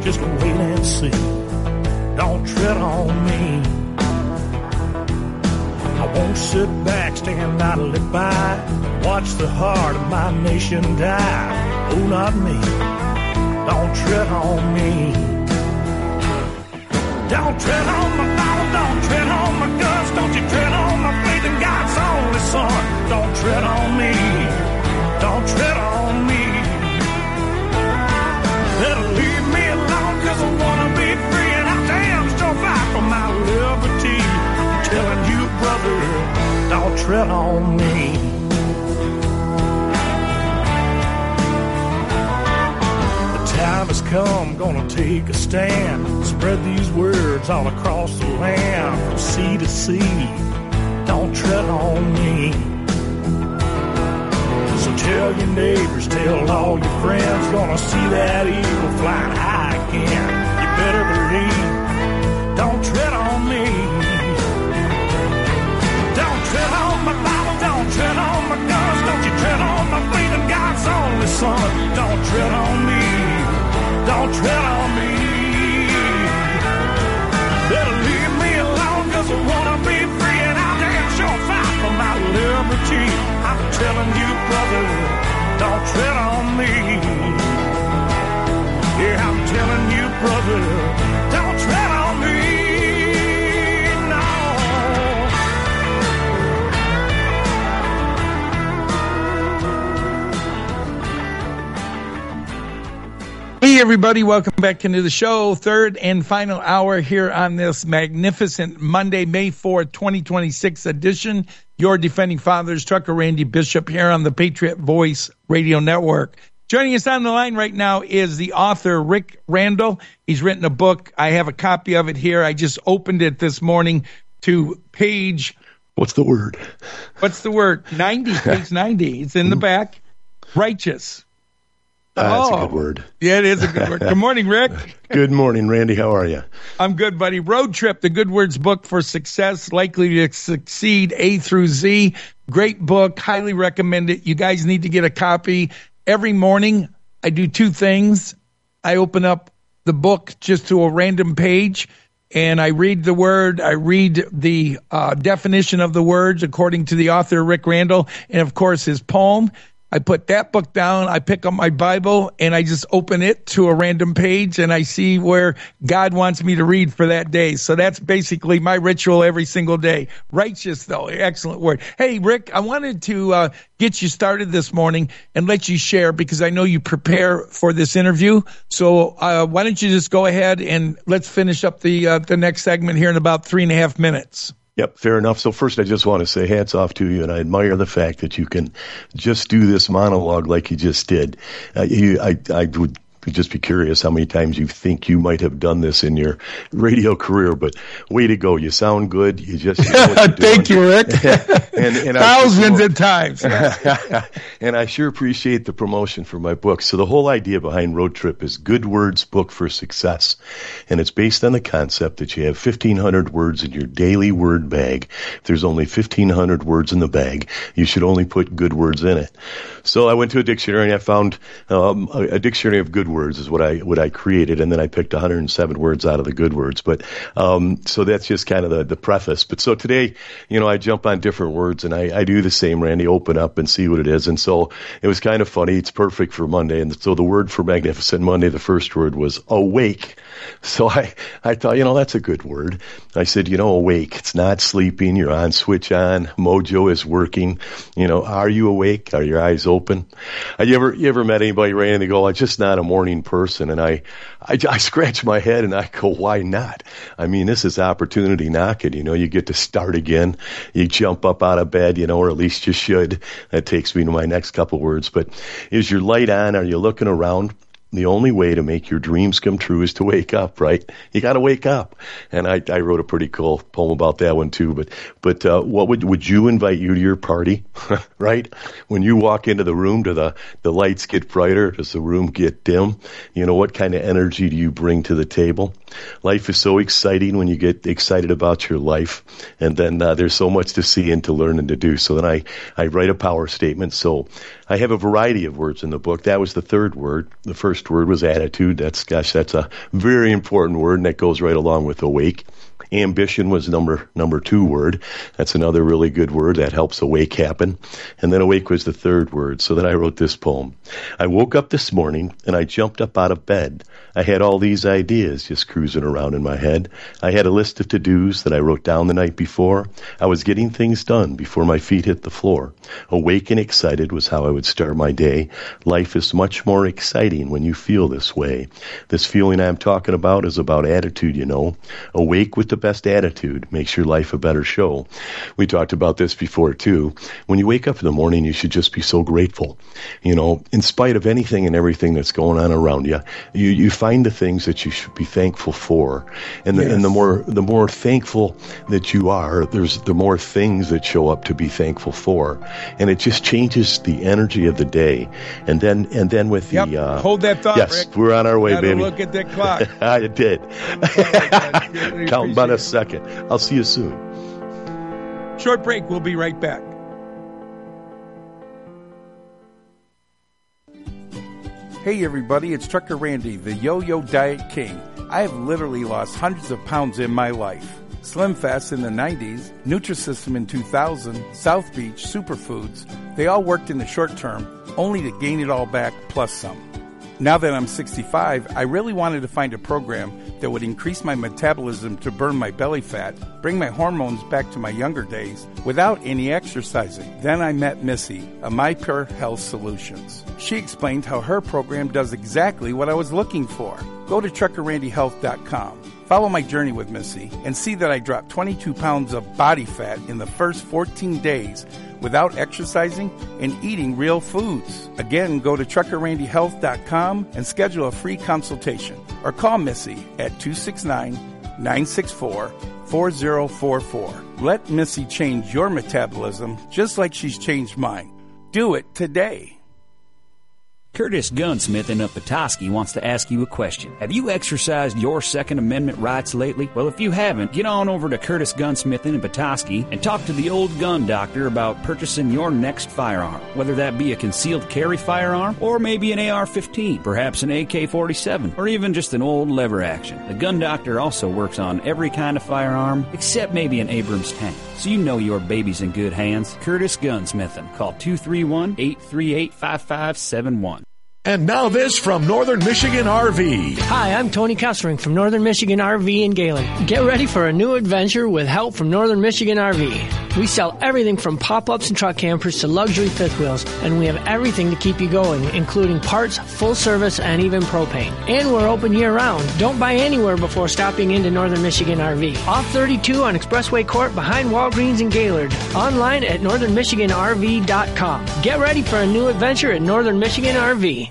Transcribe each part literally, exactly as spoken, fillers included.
just wait and see. Don't tread on me. I won't sit back, stand idly by, watch the heart of my nation die. Oh, not me. Don't tread on me. Don't tread on my Bible, don't tread on my guns, don't you tread on my faith in God's only Son. Don't tread on me. Don't tread on me. Better leave me alone, cause I wanna be free, and I damn sure fight for my liberty. I'm telling you, brother, don't tread on me. The time has come, gonna take a stand, spread these words all across the land, from sea to sea. Don't tread on me. So tell your neighbors, tell all your friends, gonna see that eagle flying high again. You better believe, don't tread on me. Don't tread on my Bible, don't tread on my guns, don't you tread on my faith in God's only Son. Don't tread on me, don't tread on me. Better leave me alone, cause I wanna be free, and I'll damn sure fight for my liberty. I'm telling you, brother, don't tread on me. Yeah, I'm telling you, brother, don't tread on me. No. Hey, everybody, welcome back into the show. Third and final hour here on this magnificent Monday, May fourth, twenty twenty-six edition. Your Defending Fathers, Trucker Randy Bishop here on the Patriot Voice Radio Network. Joining us on the line right now is the author, Rick Randall. He's written a book. I have a copy of it here. I just opened it this morning to page... What's the word? What's the word? ninety, page ninety. It's in the back. Righteous. Uh, that's oh, a good word. Yeah, it is a good word. Good morning, Rick. Good morning, Randy. How are you? I'm good, buddy. Road Trip, the Good Words book for success, likely to succeed, A through Z. Great book. Highly recommend it. You guys need to get a copy. Every morning, I do two things. I open up the book just to a random page, and I read the word. I read the uh, definition of the words according to the author, Rick Randall, and, of course, his poem. I put that book down, I pick up my Bible, and I just open it to a random page, and I see where God wants me to read for that day. So that's basically my ritual every single day. Righteous, though, excellent word. Hey, Rick, I wanted to uh, get you started this morning and let you share, because I know you prepare for this interview. So uh, why don't you just go ahead and let's finish up the uh, the next segment here in about three and a half minutes. Yep, fair enough. So first, I just want to say hats off to you, and I admire the fact that you can just do this monologue like you just did. Uh, you, I, I would just be curious how many times you think you might have done this in your radio career, but way to go. You sound good. You just you know what you're Thank doing. you, Rick. and, and Thousands I, of times. And I sure appreciate the promotion for my book. So the whole idea behind Road Trip is Good Words Book for Success. And it's based on the concept that you have fifteen hundred words in your daily word bag. If there's only fifteen hundred words in the bag, you should only put good words in it. So I went to a dictionary and I found um, a, a dictionary of good words is what I what I created, and then I picked one hundred seven words out of the good words. But um, so that's just kind of the, the preface. But so today, you know, I jump on different words, and I, I do the same, Randy, open up and see what it is. And so it was kind of funny. It's perfect for Monday. And so the word for Magnificent Monday, the first word was awake. So I, I thought, you know, that's a good word. I said, you know, awake. It's not sleeping. You're on, switch on. Mojo is working. You know, are you awake? Are your eyes open? Uh, you ever you ever met anybody, Ray, and they go, I'm just not a morning person? And I, I, I scratch my head and I go, why not? I mean, this is opportunity knocking. You know, you get to start again. You jump up out of bed, you know, or at least you should. That takes me to my next couple words. But is your light on? Are you looking around? The only way to make your dreams come true is to wake up, right? You got to wake up. And I, I wrote a pretty cool poem about that one too. But, but, uh, what would, would you invite you to your party, right? When you walk into the room, do the, the lights get brighter? Does the room get dim? You know, what kind of energy do you bring to the table? Life is so exciting when you get excited about your life. And then, uh, there's so much to see and to learn and to do. So then I, I write a power statement. So I have a variety of words in the book. That was the third word. The first first word was attitude. That's, gosh, that's a very important word, and that goes right along with awake. Ambition was number number two word. That's another really good word that helps awake happen. And then awake was the third word. So then I wrote this poem. I woke up this morning and I jumped up out of bed. I had all these ideas just cruising around in my head. I had a list of to-dos that I wrote down the night before. I was getting things done before my feet hit the floor. Awake and excited was how I would start my day. Life is much more exciting when you feel this way. This feeling I'm talking about is about attitude, you know. Awake with the best attitude makes your life a better show. We talked about this before too. When you wake up in the morning, you should just be so grateful. You know, in spite of anything and everything that's going on around you, you, you find the things that you should be thankful for. And the, yes. and the more the more thankful that you are, there's the more things that show up to be thankful for. And it just changes the energy of the day. And then and then with yep. the uh, hold that thought, yes, Rick. We're on our way, Gotta baby. Look at that clock. I did. Count about a second. I'll see you soon. Short break. We'll be right back. Hey everybody, it's Trucker Randy, the Yo-Yo Diet King. I have literally lost hundreds of pounds in my life. Slim Fast in the nineties, Nutrisystem in two thousand, South Beach, Superfoods, they all worked in the short term, only to gain it all back plus some. Now that I'm sixty-five, I really wanted to find a program that would increase my metabolism to burn my belly fat, bring my hormones back to my younger days, without any exercising. Then I met Missy, a MyPure Health Solutions. She explained how her program does exactly what I was looking for. Go to trucker randy health dot com. Follow my journey with Missy and see that I dropped twenty-two pounds of body fat in the first fourteen days without exercising and eating real foods. Again, go to trucker randy health dot com and schedule a free consultation or call Missy at two six nine, nine six four, four zero four four. Let Missy change your metabolism just like she's changed mine. Do it today. Curtis Gunsmith of Petoskey wants to ask you a question. Have you exercised your Second Amendment rights lately? Well, if you haven't, get on over to Curtis Gunsmith in Petoskey and talk to the old gun doctor about purchasing your next firearm, whether that be a concealed carry firearm or maybe an A R fifteen, perhaps an A K forty-seven, or even just an old lever action. The gun doctor also works on every kind of firearm except maybe an Abrams tank. So you know your baby's in good hands. Curtis Gunsmithin. Call two three one, eight three eight, five five seven one. And now this from Northern Michigan R V. Hi, I'm Tony Kessering from Northern Michigan R V in Gaylord. Get ready for a new adventure with help from Northern Michigan R V. We sell everything from pop-ups and truck campers to luxury fifth wheels, and we have everything to keep you going, including parts, full service, and even propane. And we're open year-round. Don't buy anywhere before stopping into Northern Michigan R V. Off thirty-two on Expressway Court behind Walgreens in Gaylord. Online at northern michigan r v dot com. Get ready for a new adventure at Northern Michigan R V.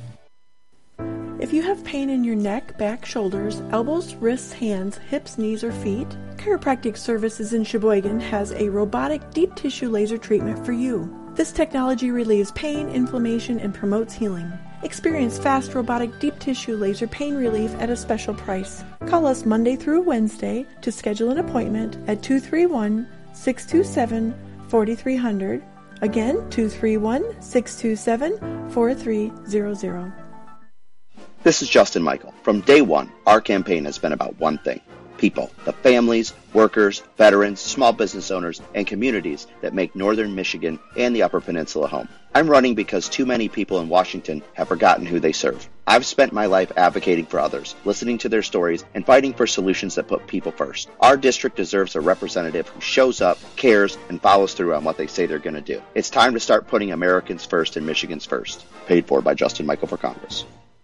If you have pain in your neck, back, shoulders, elbows, wrists, hands, hips, knees, or feet, Chiropractic Services in Sheboygan has a robotic deep tissue laser treatment for you. This technology relieves pain, inflammation, and promotes healing. Experience fast robotic deep tissue laser pain relief at a special price. Call us Monday through Wednesday to schedule an appointment at two three one, six two seven, four three zero zero. Again, two three one, six two seven, four three zero zero. This is Justin Michael. From day one, our campaign has been about one thing: people, the families, workers, veterans, small business owners, and communities that make Northern Michigan and the Upper Peninsula home. I'm running because too many people in Washington have forgotten who they serve. I've spent my life advocating for others, listening to their stories, and fighting for solutions that put people first. Our district deserves a representative who shows up, cares, and follows through on what they say they're going to do. It's time to start putting Americans first and Michigans first. Paid for by Justin Michael for Congress.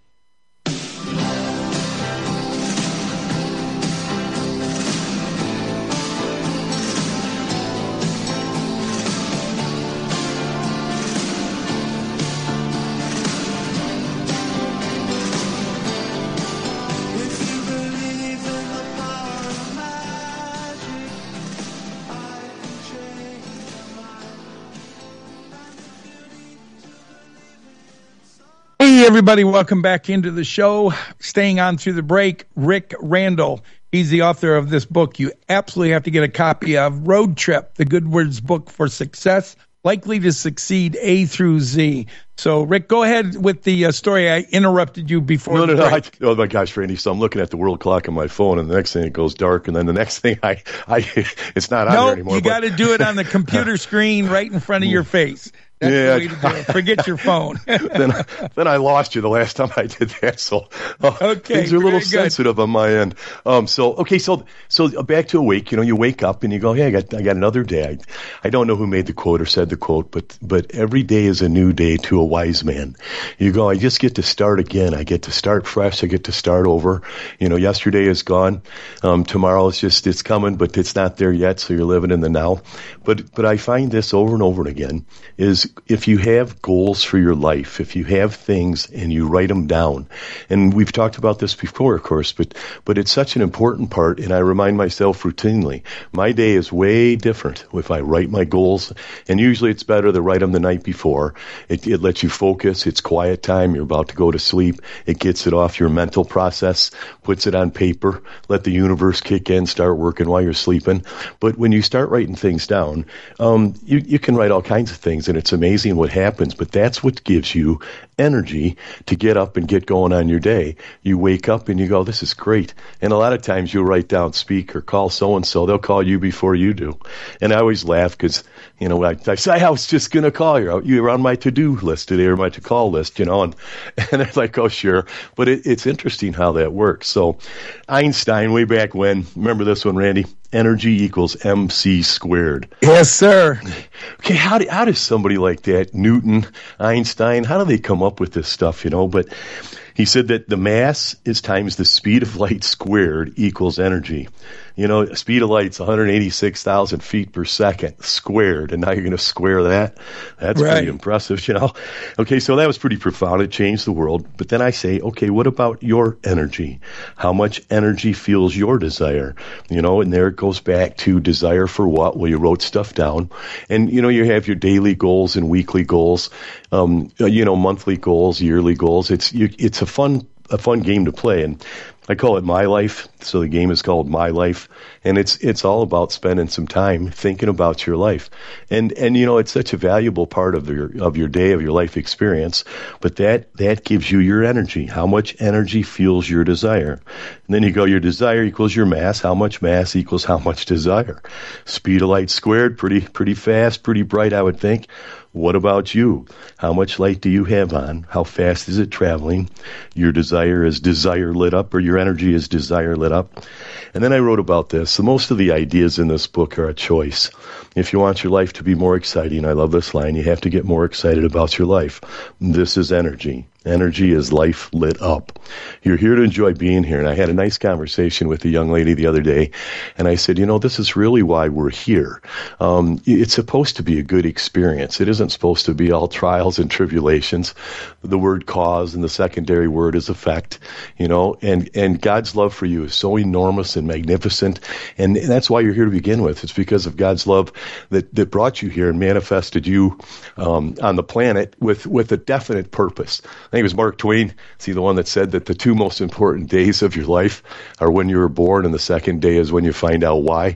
Hey, everybody, welcome back into the show. Staying on through the break, Rick Randall. He's the author of this book you absolutely have to get a copy of, Road Trip, the Good Words Book for Success, likely to succeed A through Z. So, Rick, go ahead with the uh, story. I interrupted you before. No, no, no. I, break. oh, my gosh, Randy. So I'm looking at the world clock on my phone, and the next thing it goes dark, and then the next thing I, I it's not on no, there anymore. You got to do it on the computer screen right in front of your face. That's yeah, the way to do it. Forget your phone. then, then I lost you the last time I did that. So uh, okay, things are a little good. sensitive on my end. Um, so okay, so so back to awake. You know, you wake up and you go, hey, I got I got another day. I, I don't know who made the quote or said the quote, but but every day is a new day to a wise man. You go, I just get to start again. I get to start fresh. I get to start over. You know, yesterday is gone. Um, tomorrow is just it's coming, but it's not there yet. So you're living in the now. But but I find this over and over again is if you have goals for your life, if you have things and you write them down, and we've talked about this before, of course, but but it's such an important part, and I remind myself routinely, my day is way different if I write my goals, and usually it's better to write them the night before. It, it lets you focus. It's quiet time. You're about to go to sleep. It gets it off your mental process, puts it on paper, let the universe kick in, start working while you're sleeping. But when you start writing things down, um, you, you can write all kinds of things, and it's amazing what happens, but that's what gives you energy to get up and get going on your day. You wake up and you go, this is great. And a lot of times you'll write down, speak or call so-and-so. They'll call you before you do. And I always laugh because, you know, I, I say, I was just going to call you. You were on my to-do list today or my to-call list, you know, and, and they're like, oh, sure. But it, it's interesting how that works. So Einstein, way back when, remember this one, Randy? Energy equals M C squared. Yes, sir. Okay, how, do, how does somebody like that, Newton, Einstein, how do they come up with this stuff, you know? But he said that the mass is times the speed of light squared equals energy. You know, speed of light's one hundred eighty-six thousand feet per second squared, and now you're going to square that? That's right. Pretty impressive, you know? Okay, so that was pretty profound. It changed the world. But then I say, okay, what about your energy? How much energy fuels your desire? You know, and there it goes back to desire for what? Well, you wrote stuff down. And, you know, you have your daily goals and weekly goals, um, you know, monthly goals, yearly goals. It's you, it's a fun a fun game to play, and I call it My Life. So the game is called My Life, and it's it's all about spending some time thinking about your life, and and you know it's such a valuable part of your of your day, of your life experience. But that that gives you your energy. How much energy fuels your desire? And then you go, your desire equals your mass. How much mass equals how much desire? Speed of light squared, pretty pretty fast, pretty bright, I would think. What about you? How much light do you have on? How fast is it traveling? Your desire is desire lit up, or your energy is desire lit up. And then I wrote about this. So most of the ideas in this book are a choice. If you want your life to be more exciting, I love this line, you have to get more excited about your life. This is energy. Energy is life lit up. You're here to enjoy being here. And I had a nice conversation with a young lady the other day, and I said, you know, this is really why we're here. Um, it's supposed to be a good experience. It isn't supposed to be all trials and tribulations. The word cause and the secondary word is effect, you know, and, and God's love for you is so enormous and magnificent. And that's why you're here to begin with. It's because of God's love that, that brought you here and manifested you um, on the planet with, with a definite purpose. I think it was Mark Twain, see the one that said that the two most important days of your life are when you were born, and the second day is when you find out why.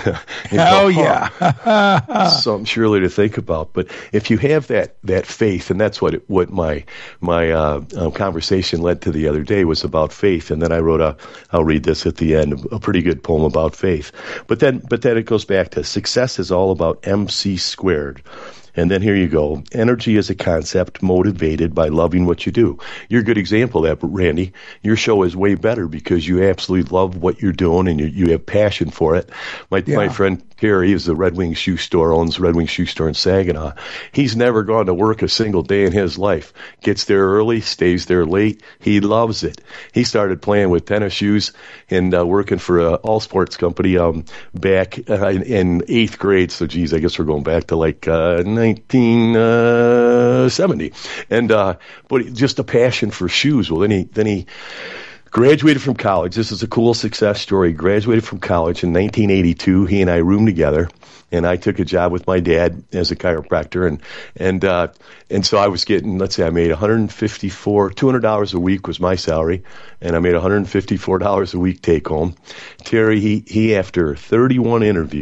Oh, yeah. Something surely to think about. But if you have that that faith, and that's what it, what my my uh, uh, conversation led to the other day was about faith. And then I wrote a, I'll read this at the end, a pretty good poem about faith. But then, but then it goes back to success is all about M C squared. And then here you go. Energy is a concept motivated by loving what you do. You're a good example of that, Randy. Your show is way better because you absolutely love what you're doing and you, you have passion for it. My yeah. my friend Terry is the Red Wing Shoe Store, owns Red Wing Shoe Store in Saginaw. He's never gone to work a single day in his life. Gets there early, stays there late. He loves it. He started playing with tennis shoes and uh, working for a all sports company um, back uh, in, in eighth grade. So, geez, I guess we're going back to like uh, nineteen seventy. And uh, but just a passion for shoes. Well, then he then he. Graduated from college. This is a cool success story. Graduated from college in nineteen eighty-two. He and I roomed together, and I took a job with my dad as a chiropractor, and and uh, and so I was getting, let's say, I made one hundred fifty-four, two hundred dollars a week was my salary, and I made one hundred fifty-four dollars a week take home. Terry, he he after thirty-one interviews,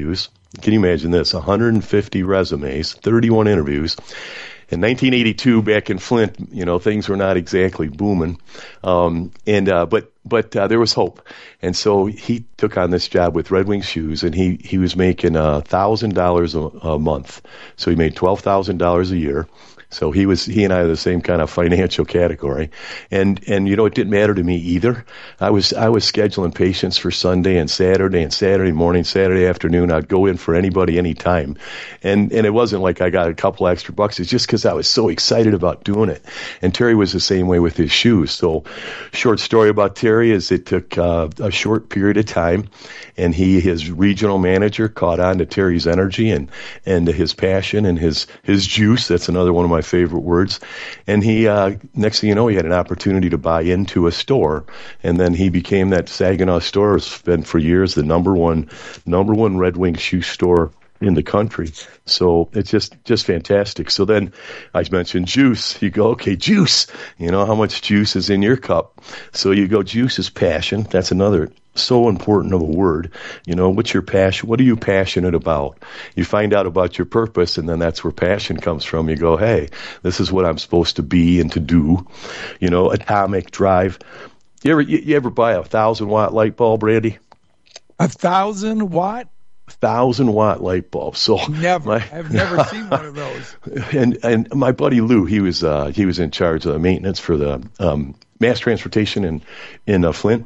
can you imagine this? one hundred fifty resumes, thirty-one interviews. In nineteen eighty-two, back in Flint, you know, things were not exactly booming, um, and uh, but but uh, there was hope, and so he took on this job with Red Wing Shoes, and he he was making a thousand dollars a month, so he made twelve thousand dollars a year. So he was, he and I are the same kind of financial category. And, and, you know, it didn't matter to me either. I was, I was scheduling patients for Sunday and Saturday and Saturday morning, Saturday afternoon. I'd go in for anybody, anytime. And, and it wasn't like I got a couple extra bucks. It's just because I was so excited about doing it. And Terry was the same way with his shoes. So short story about Terry is it took uh, a short period of time, and he, his regional manager caught on to Terry's energy and, and his passion and his, his juice. That's another one of my favorite words. And he, uh, next thing you know, he had an opportunity to buy into a store, and then he became that Saginaw store. Has been for years the number one, number one Red Wing shoe store in the country. So it's just, just fantastic. So then I mentioned juice. You go, okay, juice, you know, how much juice is in your cup? So you go, juice is passion. That's another so important of a word. You know, what's your passion? What are you passionate about? You find out about your purpose, and then that's where passion comes from. You go, hey, this is what I'm supposed to be and to do. You know, atomic drive. You ever, you, you ever buy a thousand watt light bulb, Randy? A thousand watt? Thousand watt light bulb. So never, my, I've never seen one of those. And and my buddy Lou, he was uh, he was in charge of the maintenance for the um, mass transportation in in uh, Flint.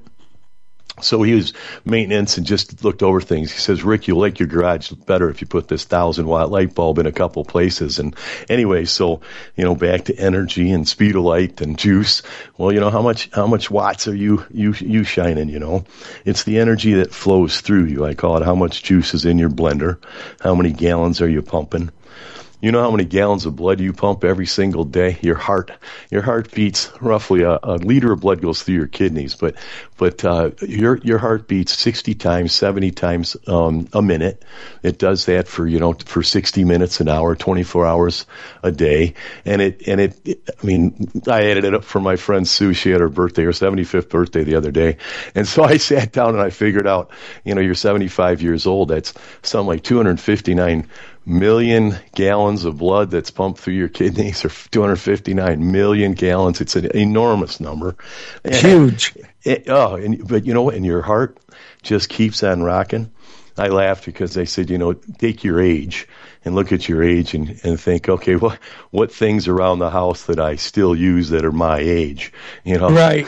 So he was maintenance and just looked over things. He says, Rick, you'll like your garage better if you put this thousand watt light bulb in a couple places. And anyway, so, you know, back to energy and speed of light and juice. Well, you know, how much, how much watts are you, you, you shining, you know? It's the energy that flows through you. I call it how much juice is in your blender. How many gallons are you pumping? You know how many gallons of blood you pump every single day? Your heart, your heart beats roughly a, a liter of blood goes through your kidneys, but but uh, your your heart beats sixty times, seventy times um, a minute. It does that for you know for sixty minutes an hour, twenty-four hours a day, and it and it, it. I mean, I added it up for my friend Sue. She had her birthday, her seventy-fifth birthday the other day, and so I sat down and I figured out, you know, you're seventy-five years old. That's something like two hundred fifty-nine million gallons of blood that's pumped through your kidneys, or two hundred fifty-nine million gallons. It's an enormous number. Huge. It, oh, and, but you know, and your heart just keeps on rocking. I laughed because they said, you know, take your age and look at your age and, and think, okay, what what things around the house that I still use that are my age? You know, right?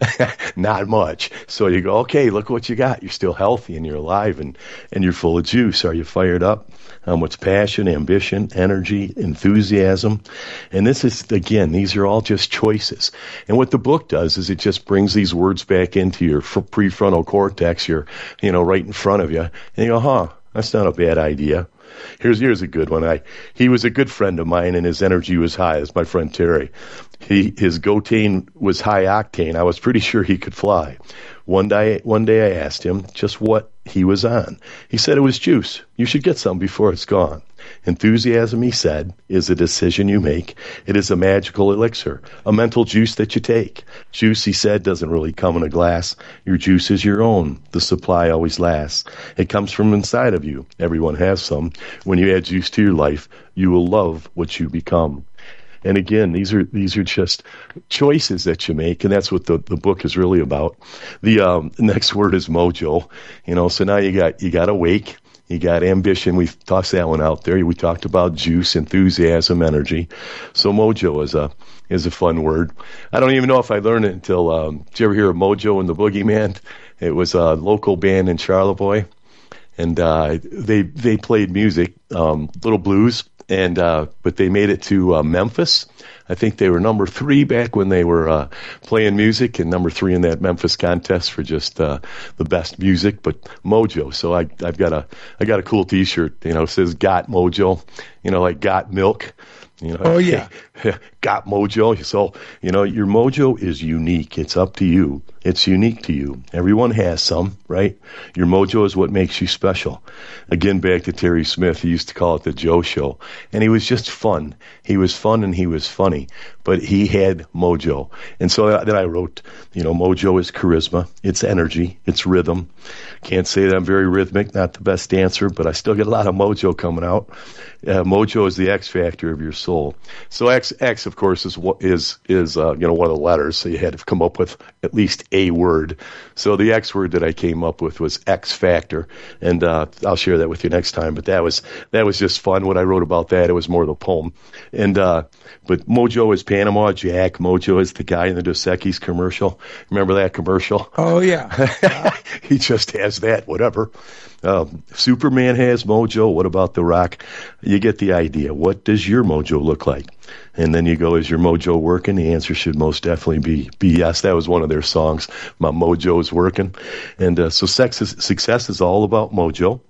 Not much. So you go, okay, look what you got. You're still healthy and you're alive and, and you're full of juice. Are you fired up? How much passion, ambition, energy, enthusiasm? And this is, again, these are all just choices. And what the book does is it just brings these words back into your prefrontal cortex, your, you know, right in front of you. And you go, huh, that's not a bad idea. Here's here's a good one. I he was a good friend of mine, and his energy was high. It's my friend Terry. He his Gotane was high octane. I was pretty sure he could fly. One day one day I asked him just what he was on. He said it was juice. You should get some before it's gone. Enthusiasm, he said, is a decision you make. It is a magical elixir, a mental juice that you take. Juice, he said, doesn't really come in a glass. Your juice is your own. The supply always lasts. It comes from inside of you. Everyone has some. When you add juice to your life, you will love what you become. And again, these are these are just choices that you make, and that's what the, the book is really about. The um, next word is mojo. You know, so now you got you got awake. You got ambition. We've tossed that one out there. We talked about juice, enthusiasm, energy. So mojo is a is a fun word. I don't even know if I learned it until, um, did you ever hear of Mojo and the Boogeyman? It was a local band in Charlevoix, and uh, they they played music, um, little blues, and uh, but they made it to uh, Memphis. I think they were number three back when they were uh, playing music, and number three in that Memphis contest for just uh, the best music. But Mojo, so I, I've got a I got a cool T-shirt. You know, it says "Got Mojo," you know, like "Got Milk." You know, oh yeah, got mojo. So you know, your mojo is unique. It's up to you. It's unique to you. Everyone has some, right? Your mojo is what makes you special. Again, back to Terry Smith. He used to call it the Joe Show, and he was just fun. He was fun and he was funny. funny, but he had mojo. And so then I wrote, you know, mojo is charisma, it's energy, it's rhythm. Can't say that I'm very rhythmic, not the best dancer, but I still get a lot of mojo coming out. Uh, mojo is the X factor of your soul. So X, X of course, is is is uh, you know, one of the letters. So you had to come up with at least a word. So the X word that I came up with was X factor, and uh, I'll share that with you next time. But that was that was just fun. When I wrote about that, it was more the poem. And uh, but mojo is Panama Jack. Mojo is the guy in the Dos Equis commercial. Remember that commercial? Oh yeah. He just has that. Whatever. Um, Superman has mojo. What about The Rock? You get the idea. What does your mojo look like? And then you go, is your mojo working? The answer should most definitely be, be yes. That was one of their songs. My mojo is working. And uh, so sex is, success is all about mojo.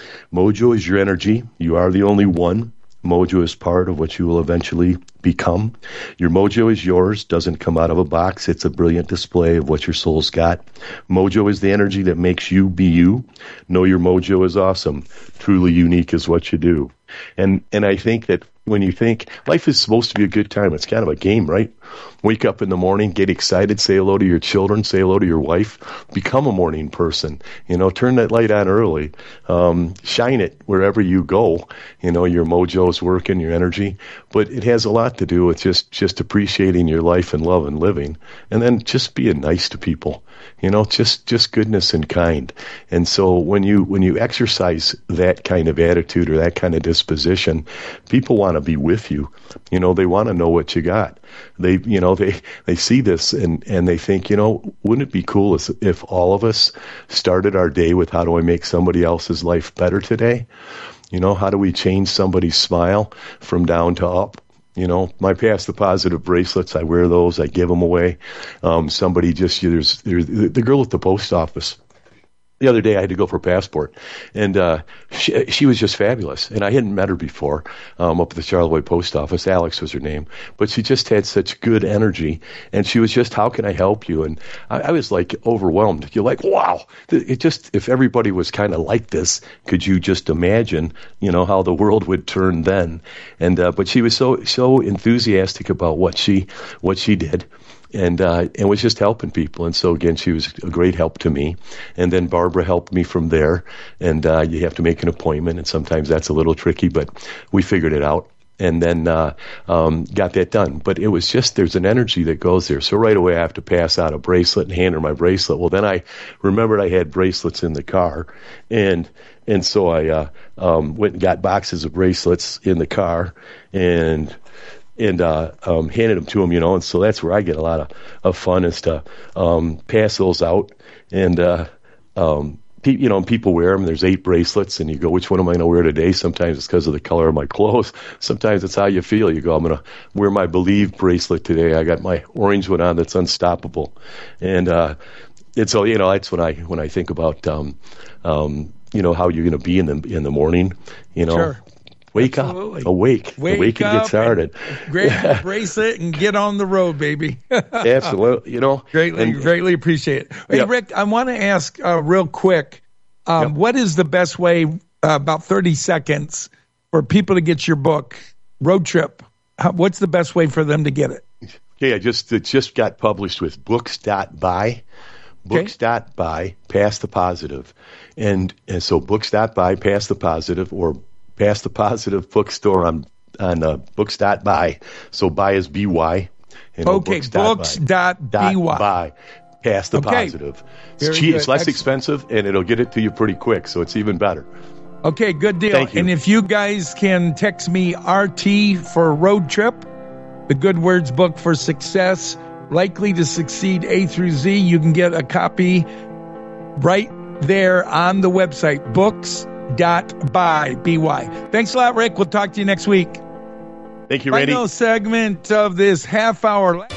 Mojo is your energy. You are the only one. Mojo is part of what you will eventually become. Your mojo is yours, doesn't come out of a box. It's a brilliant display of what your soul's got. Mojo is the energy that makes you be you. Know your mojo is awesome. Truly unique is what you do. And and I think that when you think life is supposed to be a good time, it's kind of a game, right? Wake up in the morning, get excited, say hello to your children, say hello to your wife, become a morning person. You know, turn that light on early, um, shine it wherever you go. You know, your mojo's working, your energy, but it has a lot to do with just just appreciating your life and love and living, and then just being nice to people. You know, just just goodness and kind. And so when you when you exercise that kind of attitude or that kind of disposition, people want to be with you. You know, they want to know what you got. They, you know, they, they see this and, and they think, you know, wouldn't it be cool if, if all of us started our day with how do I make somebody else's life better today? You know, how do we change somebody's smile from down to up? You know, my Pass the Positive bracelets, I wear those, I give them away. Um, somebody just, there's, there's the girl at the post office. The other day I had to go for a passport, and uh, she, she was just fabulous. And I hadn't met her before um, up at the Charlevoix post office. Alex was her name. But she just had such good energy, and she was just, how can I help you? And I, I was like overwhelmed. You're like, wow. It just, if everybody was kind of like this, could you just imagine, you know, how the world would turn then? And uh, but she was so so enthusiastic about what she what she did. And uh, and was just helping people. And so, again, she was a great help to me. And then Barbara helped me from there. And uh, you have to make an appointment, and sometimes that's a little tricky, but we figured it out. And then uh, um, got that done. But it was just, there's an energy that goes there. So right away I have to pass out a bracelet and hand her my bracelet. Well, then I remembered I had bracelets in the car. And and so I uh, um, went and got boxes of bracelets in the car and and uh, um, handed them to him, you know, and so that's where I get a lot of, of fun is to um, pass those out. And, uh, um, pe- you know, people wear them. There's eight bracelets, and you go, which one am I going to wear today? Sometimes it's because of the color of my clothes. Sometimes it's how you feel. You go, I'm going to wear my Believe bracelet today. I got my orange one on that's unstoppable. And, uh, and so, you know, that's when I when I think about, um, um, you know, how you're going to be in the, in the morning, you know. Sure. Wake Absolutely. up, awake, Wake awake and get started. And grab a bracelet and get on the road, baby. Absolutely, you know. Greatly, and, greatly appreciate it. Hey, yeah. Rick, I want to ask uh, real quick, um, yep. what is the best way, uh, about thirty seconds, for people to get your book, Road Trip? How, what's the best way for them to get it? Okay, I just it just got published with books dot buy. Books dot buy, Pass the Positive. And, and so books dot buy, Pass the Positive, or Pass the Positive bookstore on on uh, books dot buy. So buy is B Y. You know, okay, books dot B Y. Buy. Pass the okay. Positive. It's Very cheap. good. It's less Excellent. expensive, and it'll get it to you pretty quick. So it's even better. Okay, good deal. Thank you. And if you guys can text me R T for Road Trip, the Good Words book for success, likely to succeed A through Z, you can get a copy right there on the website, books dot buy, B Y. Thanks a lot, Rick. We'll talk to you next week. Thank you, Randy. Final segment of this half hour.